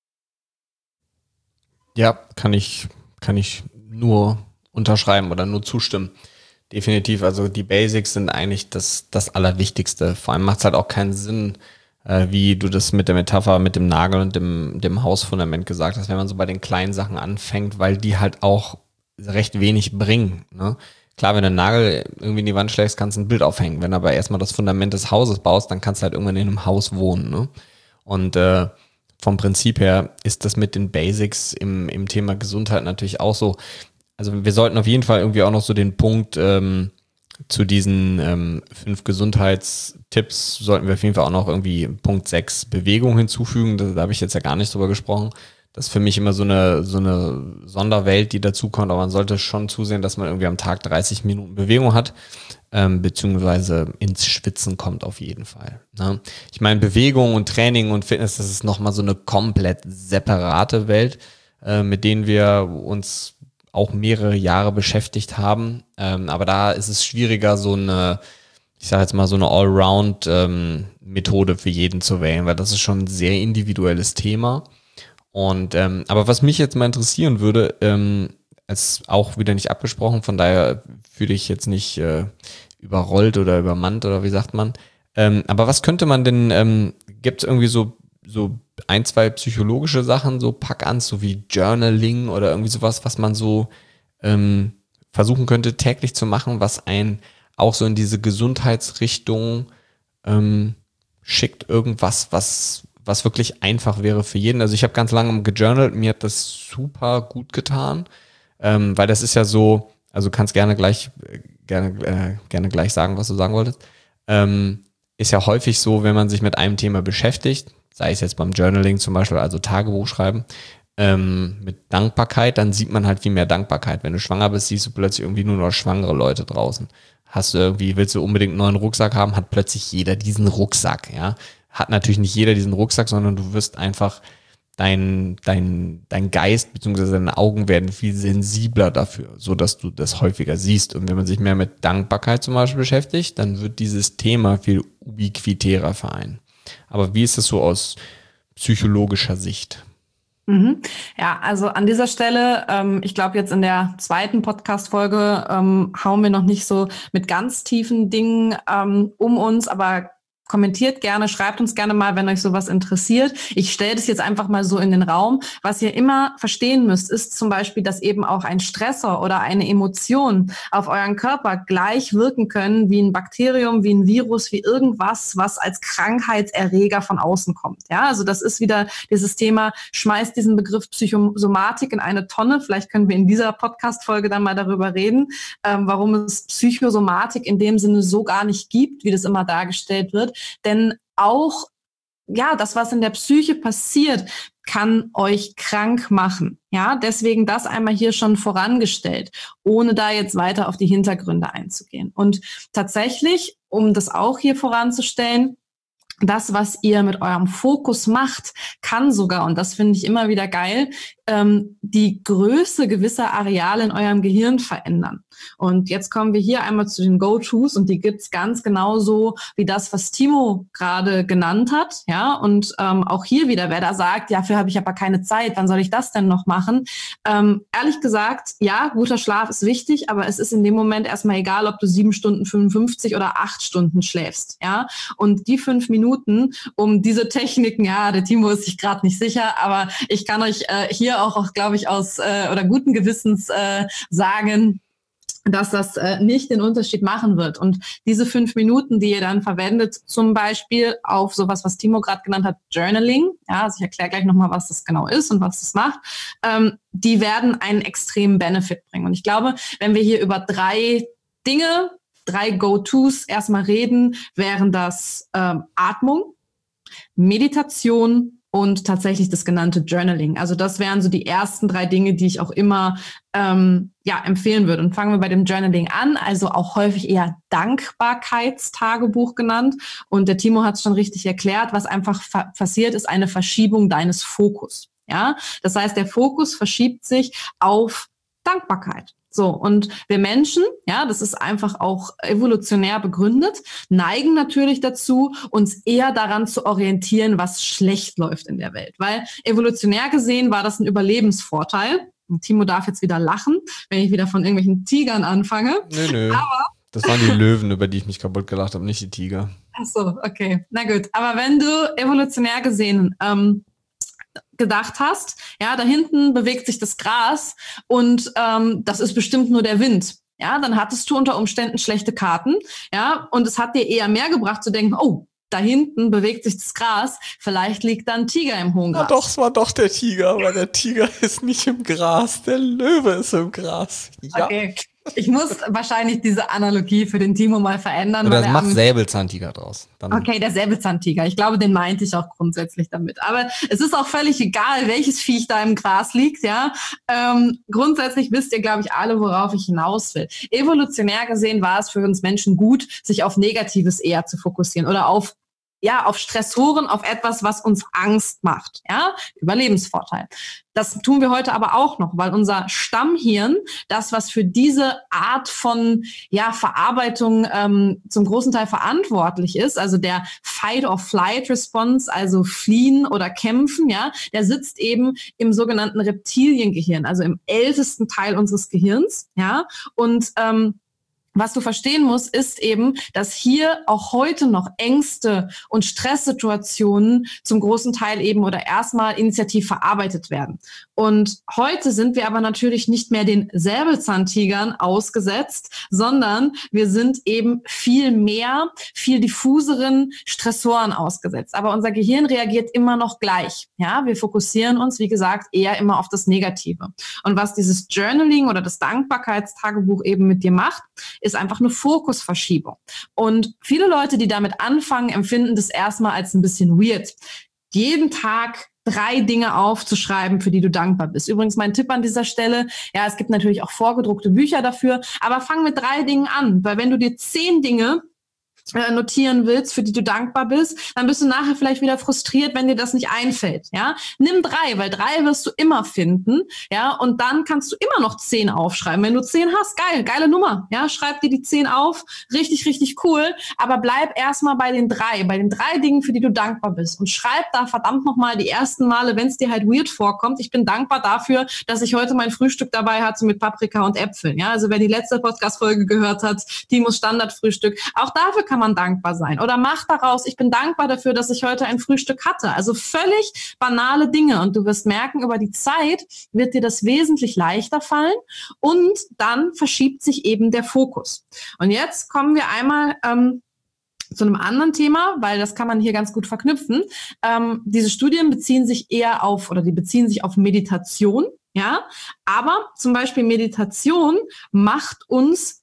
Ja, kann ich, kann ich nur unterschreiben oder nur zustimmen. Definitiv, also die Basics sind eigentlich das, das Allerwichtigste. Vor allem macht es halt auch keinen Sinn, äh, wie du das mit der Metapher, mit dem Nagel und dem, dem Hausfundament gesagt hast, wenn man so bei den kleinen Sachen anfängt, weil die halt auch recht wenig bringen. Ne? Klar, wenn du einen Nagel irgendwie in die Wand schlägst, kannst du ein Bild aufhängen. Wenn du aber erstmal das Fundament des Hauses baust, dann kannst du halt irgendwann in einem Haus wohnen. Ne? Und äh, vom Prinzip her ist das mit den Basics im, im Thema Gesundheit natürlich auch so. Also wir sollten auf jeden Fall irgendwie auch noch so den Punkt ähm, zu diesen ähm, fünf Gesundheitstipps sollten wir auf jeden Fall auch noch irgendwie Punkt sechs Bewegung hinzufügen. Da, da habe ich jetzt ja gar nicht drüber gesprochen. Das ist für mich immer so eine, so eine Sonderwelt, die dazukommt, aber man sollte schon zusehen, dass man irgendwie am Tag dreißig Minuten Bewegung hat, ähm, beziehungsweise ins Schwitzen kommt auf jeden Fall. Ne? Ich meine, Bewegung und Training und Fitness, das ist nochmal so eine komplett separate Welt, äh, mit denen wir uns auch mehrere Jahre beschäftigt haben. Ähm, aber da ist es schwieriger, so eine, ich sage jetzt mal, so eine Allround-Methode ähm, für jeden zu wählen, weil das ist schon ein sehr individuelles Thema. Und ähm, aber was mich jetzt mal interessieren würde, ähm, ist auch wieder nicht abgesprochen, von daher fühle ich jetzt nicht äh, überrollt oder übermannt oder wie sagt man. Ähm, aber was könnte man denn, ähm, gibt es irgendwie so so ein, zwei psychologische Sachen, so Pack-ans, so wie Journaling oder irgendwie sowas, was man so ähm, versuchen könnte täglich zu machen, was einen auch so in diese Gesundheitsrichtung ähm, schickt, irgendwas, was was wirklich einfach wäre für jeden. Also ich habe ganz lange gejournalt, mir hat das super gut getan, ähm, weil das ist ja so, also du kannst gerne gleich gerne äh, gerne gleich sagen, was du sagen wolltest. Ähm, ist ja häufig so, wenn man sich mit einem Thema beschäftigt, sei es jetzt beim Journaling zum Beispiel, also Tagebuch schreiben, ähm, mit Dankbarkeit, dann sieht man halt viel mehr Dankbarkeit. Wenn du schwanger bist, siehst du plötzlich irgendwie nur noch schwangere Leute draußen. Hast du irgendwie, willst du unbedingt einen neuen Rucksack haben, hat plötzlich jeder diesen Rucksack, ja. Hat natürlich nicht jeder diesen Rucksack, sondern du wirst einfach, dein, dein, dein Geist bzw. deine Augen werden viel sensibler dafür, so dass du das häufiger siehst. Und wenn man sich mehr mit Dankbarkeit zum Beispiel beschäftigt, dann wird dieses Thema viel ubiquitärer vereinen. Aber wie ist es so aus psychologischer Sicht? Mhm. Ja, also an dieser Stelle, ähm, ich glaube jetzt in der zweiten Podcast-Folge ähm, hauen wir noch nicht so mit ganz tiefen Dingen ähm, um uns, aber kommentiert gerne, schreibt uns gerne mal, wenn euch sowas interessiert. Ich stelle das jetzt einfach mal so in den Raum. Was ihr immer verstehen müsst, ist zum Beispiel, dass eben auch ein Stressor oder eine Emotion auf euren Körper gleich wirken können wie ein Bakterium, wie ein Virus, wie irgendwas, was als Krankheitserreger von außen kommt. Ja, also das ist wieder dieses Thema, schmeißt diesen Begriff Psychosomatik in eine Tonne. Vielleicht können wir in dieser Podcast-Folge dann mal darüber reden, ähm, warum es Psychosomatik in dem Sinne so gar nicht gibt, wie das immer dargestellt wird. Denn auch, ja, das, was in der Psyche passiert, kann euch krank machen. Ja, deswegen das einmal hier schon vorangestellt, ohne da jetzt weiter auf die Hintergründe einzugehen. Und tatsächlich, um das auch hier voranzustellen, das, was ihr mit eurem Fokus macht, kann sogar, und das finde ich immer wieder geil, ähm, die Größe gewisser Areale in eurem Gehirn verändern. Und jetzt kommen wir hier einmal zu den Go-Tos, und die gibt's ganz genauso wie das, was Timo gerade genannt hat. Ja, und ähm, auch hier wieder, wer da sagt, ja, dafür habe ich aber keine Zeit, wann soll ich das denn noch machen? Ähm, ehrlich gesagt, ja, guter Schlaf ist wichtig, aber es ist in dem Moment erstmal egal, ob du sieben Stunden fünfundfünfzig oder acht Stunden schläfst. Ja, und die fünf Minuten, um diese Techniken, ja, der Timo ist sich gerade nicht sicher, aber ich kann euch äh, hier auch, auch glaube ich, aus äh, oder guten Gewissens äh, sagen, dass das äh, nicht den Unterschied machen wird. Und diese fünf Minuten, die ihr dann verwendet, zum Beispiel auf sowas, was Timo gerade genannt hat, Journaling, ja, also ich erkläre gleich nochmal, was das genau ist und was das macht, ähm, die werden einen extremen Benefit bringen. Und ich glaube, wenn wir hier über drei Dinge, drei Go-Tos erstmal reden, wären das ähm, Atmung, Meditation und tatsächlich das genannte Journaling. Also das wären so die ersten drei Dinge, die ich auch immer ähm, ja empfehlen würde. Und fangen wir bei dem Journaling an, also auch häufig eher Dankbarkeitstagebuch genannt. Und der Timo hat es schon richtig erklärt, was einfach fa- passiert, ist eine Verschiebung deines Fokus. Ja, das heißt, der Fokus verschiebt sich auf Dankbarkeit. So, und wir Menschen, ja, das ist einfach auch evolutionär begründet, neigen natürlich dazu, uns eher daran zu orientieren, was schlecht läuft in der Welt. Weil evolutionär gesehen war das ein Überlebensvorteil. Und Timo darf jetzt wieder lachen, wenn ich wieder von irgendwelchen Tigern anfange. Nö, nö. Aber das waren die Löwen, über die ich mich kaputt gelacht habe, nicht die Tiger. Ach so, okay. Na gut. Aber wenn du evolutionär gesehen ähm, gedacht hast, ja, da hinten bewegt sich das Gras und ähm, das ist bestimmt nur der Wind. Ja, dann hattest du unter Umständen schlechte Karten, ja, und es hat dir eher mehr gebracht zu denken, oh, da hinten bewegt sich das Gras, vielleicht liegt da ein Tiger im hohen Gras. Na doch, es war doch der Tiger, weil der Tiger ist nicht im Gras, der Löwe ist im Gras. Ja. Okay. Ich muss wahrscheinlich diese Analogie für den Timo mal verändern. Oder weil er mach am- Säbelzahntiger draus. Dann Okay, der Säbelzahntiger. Ich glaube, den meinte ich auch grundsätzlich damit. Aber es ist auch völlig egal, welches Viech da im Gras liegt, ja. Ähm, grundsätzlich wisst ihr, glaube ich, alle, worauf ich hinaus will. Evolutionär gesehen war es für uns Menschen gut, sich auf Negatives eher zu fokussieren oder auf ja, auf Stressoren, auf etwas, was uns Angst macht, ja, Überlebensvorteil. Das tun wir heute aber auch noch, weil unser Stammhirn, das, was für diese Art von ja, Verarbeitung ähm, zum großen Teil verantwortlich ist, also der Fight-or-Flight-Response, also fliehen oder kämpfen, ja, der sitzt eben im sogenannten Reptiliengehirn, also im ältesten Teil unseres Gehirns, ja, und ähm, was du verstehen musst, ist eben, dass hier auch heute noch Ängste und Stresssituationen zum großen Teil eben oder erstmal initiativ verarbeitet werden. Und heute sind wir aber natürlich nicht mehr den Säbelzahntigern ausgesetzt, sondern wir sind eben viel mehr, viel diffuseren Stressoren ausgesetzt. Aber unser Gehirn reagiert immer noch gleich. Ja, wir fokussieren uns, wie gesagt, eher immer auf das Negative. Und was dieses Journaling oder das Dankbarkeitstagebuch eben mit dir macht, ist einfach eine Fokusverschiebung. Und viele Leute, die damit anfangen, empfinden das erstmal als ein bisschen weird. Jeden Tag drei Dinge aufzuschreiben, für die du dankbar bist. Übrigens mein Tipp an dieser Stelle, ja, es gibt natürlich auch vorgedruckte Bücher dafür, aber fang mit drei Dingen an, weil wenn du dir zehn Dinge notieren willst, für die du dankbar bist, dann bist du nachher vielleicht wieder frustriert, wenn dir das nicht einfällt, ja. Nimm drei, weil drei wirst du immer finden, ja, und dann kannst du immer noch zehn aufschreiben. Wenn du zehn hast, geil, geile Nummer, ja, schreib dir die zehn auf, richtig, richtig cool, aber bleib erstmal bei den drei, bei den drei Dingen, für die du dankbar bist und schreib da verdammt nochmal die ersten Male, wenn es dir halt weird vorkommt, ich bin dankbar dafür, dass ich heute mein Frühstück dabei hatte mit Paprika und Äpfeln, ja, also wer die letzte Podcast-Folge gehört hat, Timos Standardfrühstück, auch dafür kann kann man dankbar sein. Oder mach daraus, ich bin dankbar dafür, dass ich heute ein Frühstück hatte. Also völlig banale Dinge. Und du wirst merken, über die Zeit wird dir das wesentlich leichter fallen und dann verschiebt sich eben der Fokus. Und jetzt kommen wir einmal ähm, zu einem anderen Thema, weil das kann man hier ganz gut verknüpfen. Ähm, diese Studien beziehen sich eher auf, oder die beziehen sich auf Meditation. Ja, aber zum Beispiel Meditation macht uns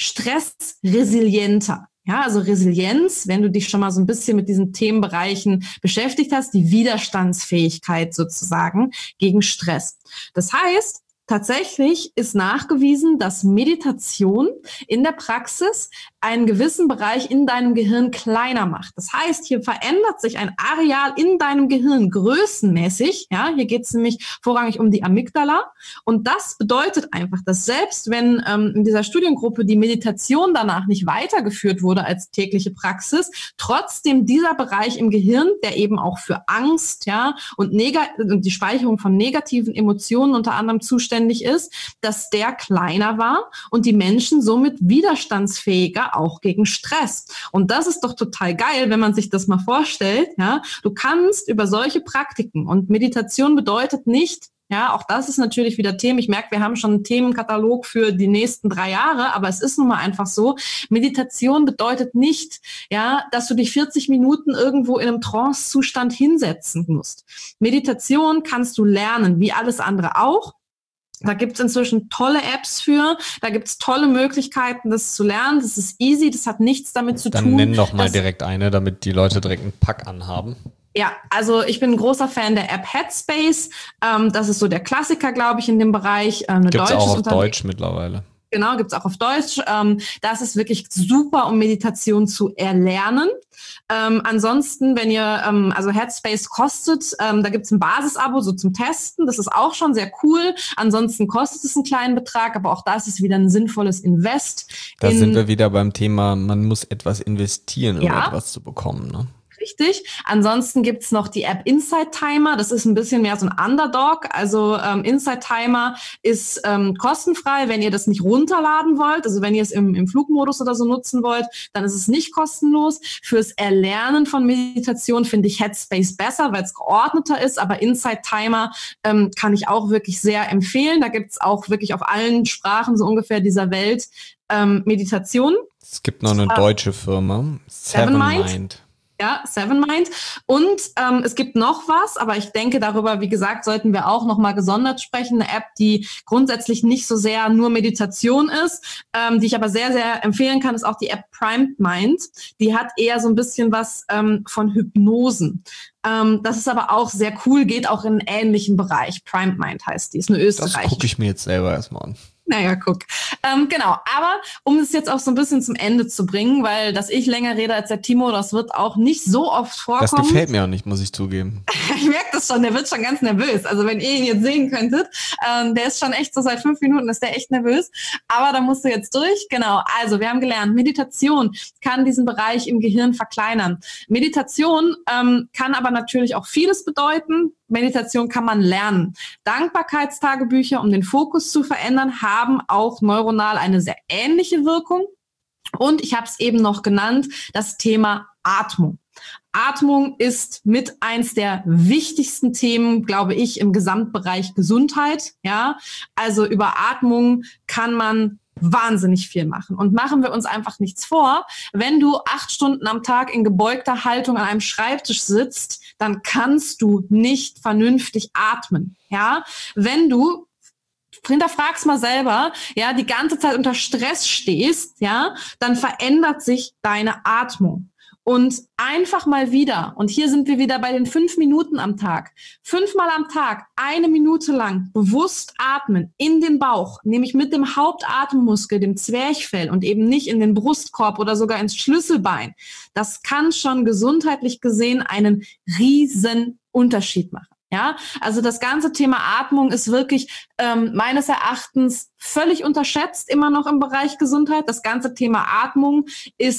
stressresilienter. Ja, also Resilienz, wenn du dich schon mal so ein bisschen mit diesen Themenbereichen beschäftigt hast, die Widerstandsfähigkeit sozusagen gegen Stress. Das heißt, tatsächlich ist nachgewiesen, dass Meditation in der Praxis einen gewissen Bereich in deinem Gehirn kleiner macht. Das heißt, hier verändert sich ein Areal in deinem Gehirn größenmäßig. Ja, hier geht es nämlich vorrangig um die Amygdala. Und das bedeutet einfach, dass selbst wenn ähm, in dieser Studiengruppe die Meditation danach nicht weitergeführt wurde als tägliche Praxis, trotzdem dieser Bereich im Gehirn, der eben auch für Angst, ja, und, neg- und die Speicherung von negativen Emotionen unter anderem zuständig ist, dass der kleiner war und die Menschen somit widerstandsfähiger auch gegen Stress. Und das ist doch total geil, wenn man sich das mal vorstellt. Ja, du kannst über solche Praktiken, und Meditation bedeutet nicht, ja, auch das ist natürlich wieder Thema. Ich merke, wir haben schon einen Themenkatalog für die nächsten drei Jahre, aber es ist nun mal einfach so. Meditation bedeutet nicht, ja, dass du dich vierzig Minuten irgendwo in einem Trance-Zustand hinsetzen musst. Meditation kannst du lernen, wie alles andere auch. Da gibt's inzwischen tolle Apps für, da gibt's tolle Möglichkeiten, das zu lernen. Das ist easy, das hat nichts damit zu Dann tun. Dann nenn doch mal dass, direkt eine, damit die Leute direkt einen Pack anhaben. Ja, also ich bin ein großer Fan der App Headspace. Ähm, das ist so der Klassiker, glaube ich, in dem Bereich. Ähm, Gibt's auch auf Deutsch mittlerweile. Genau, gibt's auch auf Deutsch. Ähm, das ist wirklich super, um Meditation zu erlernen. Ähm, ansonsten, wenn ihr, ähm, also Headspace kostet, ähm, da gibt's ein Basisabo so zum Testen. Das ist auch schon sehr cool. Ansonsten kostet es einen kleinen Betrag, aber auch das ist wieder ein sinnvolles Invest. Da sind wir wieder beim Thema, man muss etwas investieren, um ja. etwas zu bekommen, ne? Richtig. Ansonsten gibt's noch die App Insight Timer. Das ist ein bisschen mehr so ein Underdog. Also ähm, Insight Timer ist ähm, kostenfrei, wenn ihr das nicht runterladen wollt. Also wenn ihr es im, im Flugmodus oder so nutzen wollt, dann ist es nicht kostenlos. Fürs Erlernen von Meditation finde ich Headspace besser, weil es geordneter ist. Aber Insight Timer ähm, kann ich auch wirklich sehr empfehlen. Da gibt's auch wirklich auf allen Sprachen so ungefähr dieser Welt ähm, Meditation. Es gibt noch eine deutsche Firma, Seven Mind. Ja, Seven Mind. Und ähm, es gibt noch was, aber ich denke, darüber, wie gesagt, sollten wir auch nochmal gesondert sprechen. Eine App, die grundsätzlich nicht so sehr nur Meditation ist, ähm, die ich aber sehr, sehr empfehlen kann, ist auch die App Primed Mind. Die hat eher so ein bisschen was ähm, von Hypnosen. Ähm, das ist aber auch sehr cool, geht auch in einen ähnlichen Bereich. Primed Mind heißt die, ist eine österreichische. Das gucke ich mir jetzt selber erstmal an. Naja, guck. Ähm, genau, aber um es jetzt auch so ein bisschen zum Ende zu bringen, weil dass ich länger rede als der Timo, das wird auch nicht so oft vorkommen. Das gefällt mir auch nicht, muss ich zugeben. Ich merke das schon, der wird schon ganz nervös. Also wenn ihr ihn jetzt sehen könntet, ähm, der ist schon echt so seit fünf Minuten ist der echt nervös. Aber da musst du jetzt durch. Genau, also wir haben gelernt, Meditation kann diesen Bereich im Gehirn verkleinern. Meditation ähm, kann aber natürlich auch vieles bedeuten. Meditation kann man lernen. Dankbarkeitstagebücher, um den Fokus zu verändern, haben auch neuronal eine sehr ähnliche Wirkung. Und ich habe es eben noch genannt, das Thema Atmung. Atmung ist mit eins der wichtigsten Themen, glaube ich, im Gesamtbereich Gesundheit. Ja, also über Atmung kann man wahnsinnig viel machen. Und machen wir uns einfach nichts vor. Wenn du acht Stunden am Tag in gebeugter Haltung an einem Schreibtisch sitzt, dann kannst du nicht vernünftig atmen. Ja, wenn du hinterfrag's mal selber, ja, die ganze Zeit unter Stress stehst, ja, dann verändert sich deine Atmung. Und einfach mal wieder, und hier sind wir wieder bei den fünf Minuten am Tag, fünfmal am Tag, eine Minute lang bewusst atmen in den Bauch, nämlich mit dem Hauptatemmuskel, dem Zwerchfell und eben nicht in den Brustkorb oder sogar ins Schlüsselbein. Das kann schon gesundheitlich gesehen einen riesen Unterschied machen. Ja, also das ganze Thema Atmung ist wirklich ähm, meines Erachtens völlig unterschätzt, immer noch im Bereich Gesundheit. Das ganze Thema Atmung ist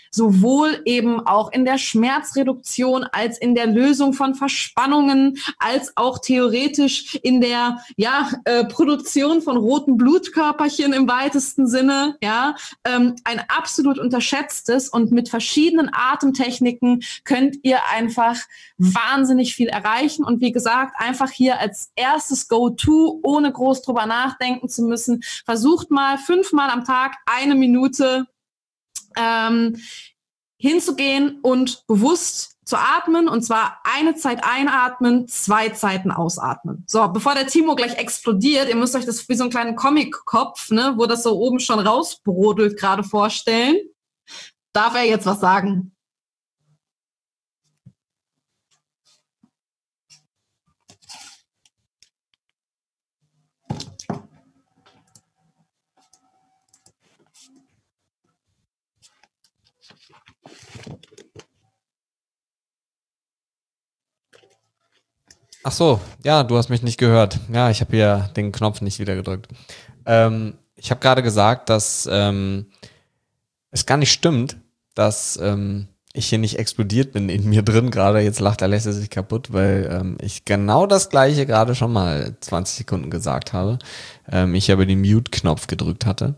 sowohl eben auch in der Schmerzreduktion als in der Lösung von Verspannungen, als auch theoretisch in der ja äh, Produktion von roten Blutkörperchen im weitesten Sinne. Ja, ähm, ein absolut unterschätztes, und mit verschiedenen Atemtechniken könnt ihr einfach wahnsinnig viel erreichen. Und wie gesagt, einfach hier als erstes Go-To, ohne groß drüber nachdenken zu müssen, versucht mal fünfmal am Tag eine Minute ähm, hinzugehen und bewusst zu atmen, und zwar eine Zeit einatmen, zwei Zeiten ausatmen. So, bevor der Timo gleich explodiert, ihr müsst euch das wie so einen kleinen Comic-Kopf, ne, wo das so oben schon rausbrodelt, gerade vorstellen. Darf er jetzt was sagen? Ach so, ja, du hast mich nicht gehört. Ja, ich habe hier den Knopf nicht wieder gedrückt. Ähm, ich habe gerade gesagt, dass ähm, es gar nicht stimmt, dass ähm, ich hier nicht explodiert bin in mir drin gerade. Jetzt lacht Alessia sich kaputt, weil ähm, ich genau das Gleiche gerade schon mal zwanzig Sekunden gesagt habe. Ähm, ich aber den Mute-Knopf gedrückt hatte.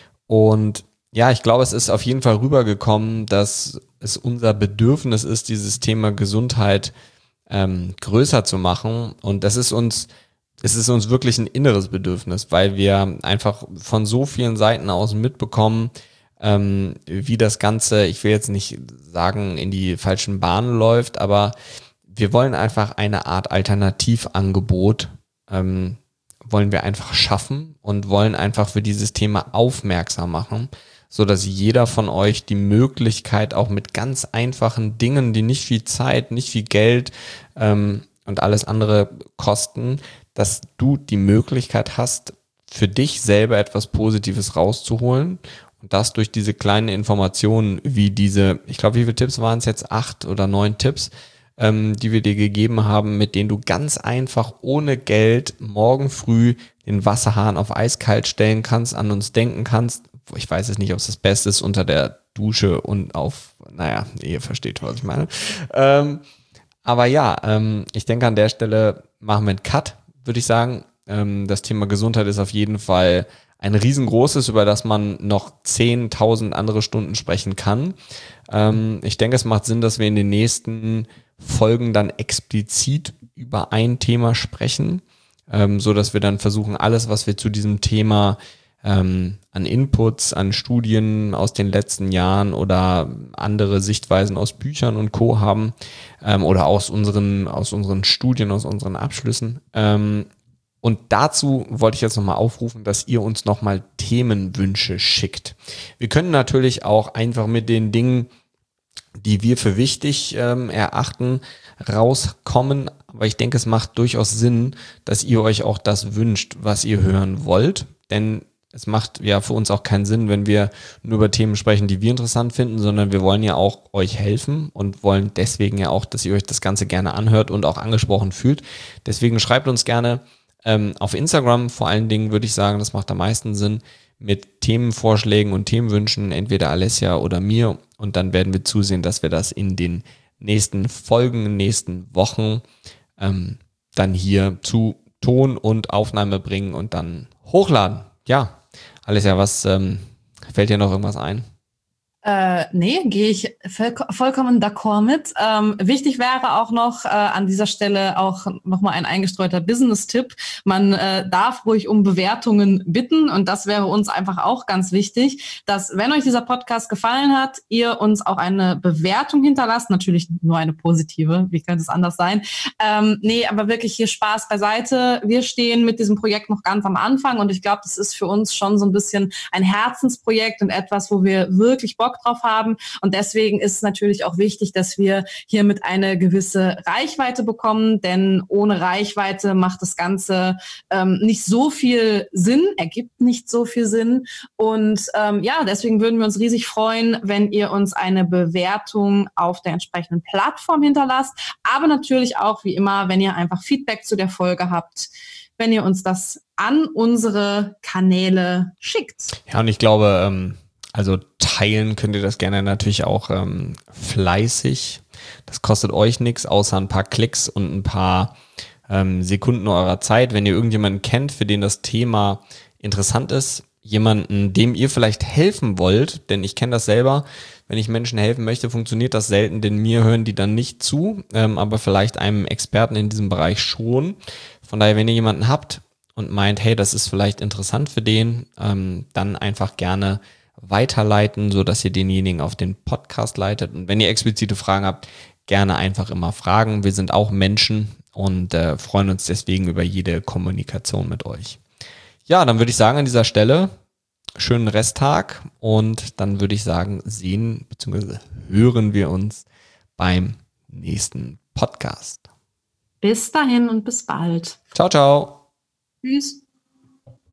Und ja, ich glaube, es ist auf jeden Fall rübergekommen, dass es unser Bedürfnis ist, dieses Thema Gesundheit ähm, größer zu machen. Und das ist uns, es ist uns wirklich ein inneres Bedürfnis, weil wir einfach von so vielen Seiten aus mitbekommen, ähm, wie das Ganze, ich will jetzt nicht sagen, in die falschen Bahnen läuft, aber wir wollen einfach eine Art Alternativangebot, ähm, wollen wir einfach schaffen und wollen einfach für dieses Thema aufmerksam machen, so dass jeder von euch die Möglichkeit auch mit ganz einfachen Dingen, die nicht viel Zeit, nicht viel Geld ähm, und alles andere kosten, dass du die Möglichkeit hast, für dich selber etwas Positives rauszuholen, und das durch diese kleinen Informationen wie diese, ich glaube, wie viele Tipps waren es jetzt? Acht oder neun Tipps, ähm, die wir dir gegeben haben, mit denen du ganz einfach ohne Geld morgen früh den Wasserhahn auf eiskalt stellen kannst, an uns denken kannst. Ich weiß es nicht, ob es das Beste ist, unter der Dusche und auf, naja, ihr versteht, was ich meine. Ähm, aber ja, ähm, ich denke, an der Stelle machen wir einen Cut, würde ich sagen. Ähm, das Thema Gesundheit ist auf jeden Fall ein riesengroßes, über das man noch zehntausend andere Stunden sprechen kann. Ähm, ich denke, es macht Sinn, dass wir in den nächsten Folgen dann explizit über ein Thema sprechen, ähm, so dass wir dann versuchen, alles, was wir zu diesem Thema ähm, an Inputs, an Studien aus den letzten Jahren oder andere Sichtweisen aus Büchern und Co. haben, ähm, oder aus unseren, aus unseren Studien, aus unseren Abschlüssen. Ähm, und dazu wollte ich jetzt nochmal aufrufen, dass ihr uns nochmal Themenwünsche schickt. Wir können natürlich auch einfach mit den Dingen, die wir für wichtig ähm, erachten, rauskommen. Aber ich denke, es macht durchaus Sinn, dass ihr euch auch das wünscht, was ihr hören wollt. Denn es macht ja für uns auch keinen Sinn, wenn wir nur über Themen sprechen, die wir interessant finden, sondern wir wollen ja auch euch helfen und wollen deswegen ja auch, dass ihr euch das Ganze gerne anhört und auch angesprochen fühlt. Deswegen schreibt uns gerne ähm, auf Instagram, vor allen Dingen würde ich sagen, das macht am meisten Sinn, mit Themenvorschlägen und Themenwünschen, entweder Alessia oder mir, und dann werden wir zusehen, dass wir das in den nächsten Folgen, nächsten Wochen ähm, dann hier zu Ton und Aufnahme bringen und dann hochladen. Ja, Alessia, was ähm, fällt dir noch irgendwas ein? Äh, nee, gehe ich voll, vollkommen d'accord mit. Ähm, wichtig wäre auch noch äh, an dieser Stelle auch nochmal ein eingestreuter Business-Tipp. Man äh, darf ruhig um Bewertungen bitten, und das wäre uns einfach auch ganz wichtig, dass, wenn euch dieser Podcast gefallen hat, ihr uns auch eine Bewertung hinterlasst. Natürlich nur eine positive, wie könnte es anders sein? Ähm, nee, aber wirklich hier Spaß beiseite. Wir stehen mit diesem Projekt noch ganz am Anfang, und ich glaube, das ist für uns schon so ein bisschen ein Herzensprojekt und etwas, wo wir wirklich Bock drauf haben. Und deswegen ist es natürlich auch wichtig, dass wir hiermit eine gewisse Reichweite bekommen, denn ohne Reichweite macht das Ganze ähm, nicht so viel Sinn, ergibt nicht so viel Sinn. Und ähm, ja, deswegen würden wir uns riesig freuen, wenn ihr uns eine Bewertung auf der entsprechenden Plattform hinterlasst, aber natürlich auch wie immer, wenn ihr einfach Feedback zu der Folge habt, wenn ihr uns das an unsere Kanäle schickt. Ja, und ich glaube, ähm Also teilen könnt ihr das gerne natürlich auch ähm, fleißig. Das kostet euch nichts, außer ein paar Klicks und ein paar ähm, Sekunden eurer Zeit. Wenn ihr irgendjemanden kennt, für den das Thema interessant ist, jemanden, dem ihr vielleicht helfen wollt, denn ich kenne das selber, wenn ich Menschen helfen möchte, funktioniert das selten, denn mir hören die dann nicht zu, ähm, aber vielleicht einem Experten in diesem Bereich schon. Von daher, wenn ihr jemanden habt und meint, hey, das ist vielleicht interessant für den, ähm, dann einfach gerne weiterleiten, sodass ihr denjenigen auf den Podcast leitet. Und wenn ihr explizite Fragen habt, gerne einfach immer fragen. Wir sind auch Menschen und äh, freuen uns deswegen über jede Kommunikation mit euch. Ja, dann würde ich sagen an dieser Stelle, schönen Resttag und dann würde ich sagen, sehen bzw. hören wir uns beim nächsten Podcast. Bis dahin und bis bald. Ciao, ciao. Tschüss.